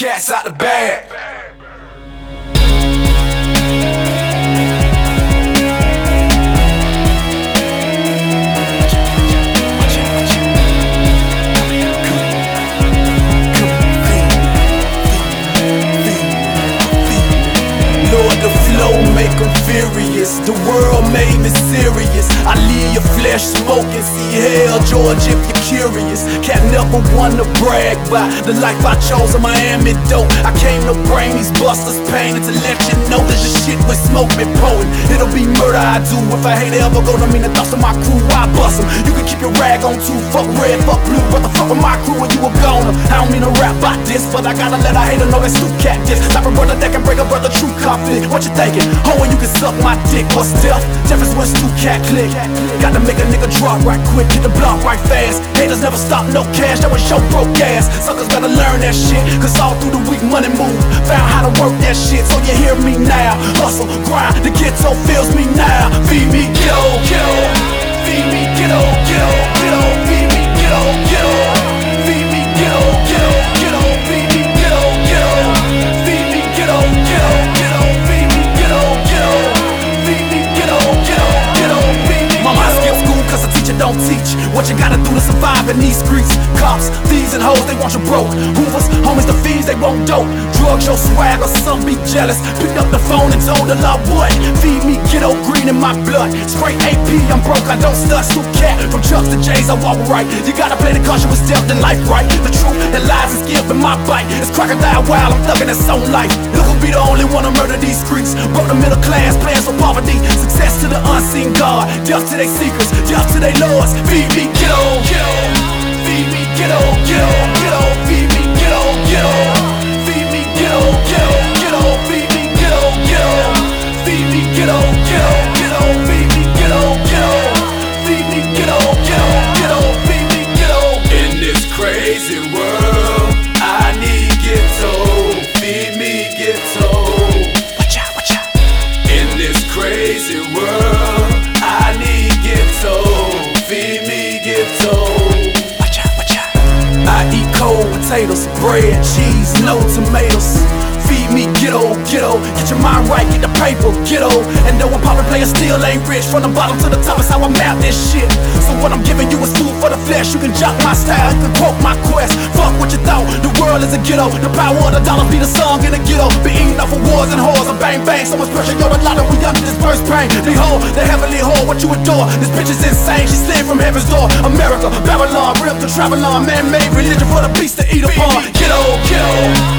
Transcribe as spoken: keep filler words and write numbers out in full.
cats out the bag. Make them furious, the world made me serious. I leave your flesh smoking, see hell, George, if you're curious. Cat never want to brag by the life I chose in Miami dope. I came to bring these busters pain and to let you know that the shit with smoke been potent. It'll be murder I do if I hate ever go to mean the thoughts of my crew, I bust them. You can keep your rag on too, fuck red, fuck blue, but the fuck with my crew and you a goner. I don't mean to rap about this, but I gotta let a hater know that Snoop Cat this. Type of brother that can break a brother true conflict. What you thinking? Oh, and you can suck my dick, what's death? Death is when Stu Cat click. Got to make a nigga drop right quick, hit the block right fast. Haters never stop, no cash, that was your broke ass. Suckers gotta learn that shit, cause all through the week money move. Found how to work that shit, so you hear me now. Hustle, grind, the ghetto feels me now. Feed me, get on, get on. Feed me, get on, get on, get on. Feed me, get on, get on. Feed me, get on, get on, get on. Feed me, get on, get on. Feed me, get on, get on, get on. Feed me, get on, get on. Feed me, get on, get on, get on. Feed me. Mama, I skip school cause the teacher don't teach what you gotta do to survive in these streets. Cops, thieves and hoes, they want you broke. Hoovers, homies, the fiends, they won't dope. Drugs, your swag, or some be jealous. Picked up the phone and told the law what? Feed me, ghetto green in my blood. Spray A P, I'm broke, I don't stunt. Snoop Cat, from Chucks to J's, I walk right. You gotta play the caution with stealth and life right. The truth and lies is gift in my bite. It's crocodile wild, I'm thugging its own life. Look who'll be the only one to murder these streets. Broke the middle class, plans for poverty. Success to the unseen God. Death to their secrets, death to their lords. Feed me, get on, get on. Feed me, get on, get on, get on. Feed me, get on, get on. Feed me, get on, get on, get on. Feed me, get on, get on. Feed me, get on, get on, get on. Feed me, get on, get on. Feed me, get on, get on, get on. Feed me, get on. In this crazy world, I need ghetto. Feed me, ghetto. Watch out, watch out. In this crazy world, I need ghetto. Feed me, ghetto. Watch out, watch out. I eat cold potatoes, bread, cheese, no tomatoes. Feed me, ghetto, ghetto. Get your mind right, get the paper, ghetto. And though a poppin' player still ain't rich, from the bottom to the top is how I map this shit. So what I'm giving you is food for the flesh. You can jock my style, you can quote my quest. Fuck what you thought, the world is a ghetto. The power of the dollar be the song in the ghetto. Be eating off of wars and whores and bang bang. So much pressure, you're a lot of we under this burst pain. Behold, the heavenly whore, what you adore. This bitch is insane, she slid from heaven's door. America, Babylon, ripped to travel on. Man-made religion for the beast to eat upon. Ghetto, ghetto.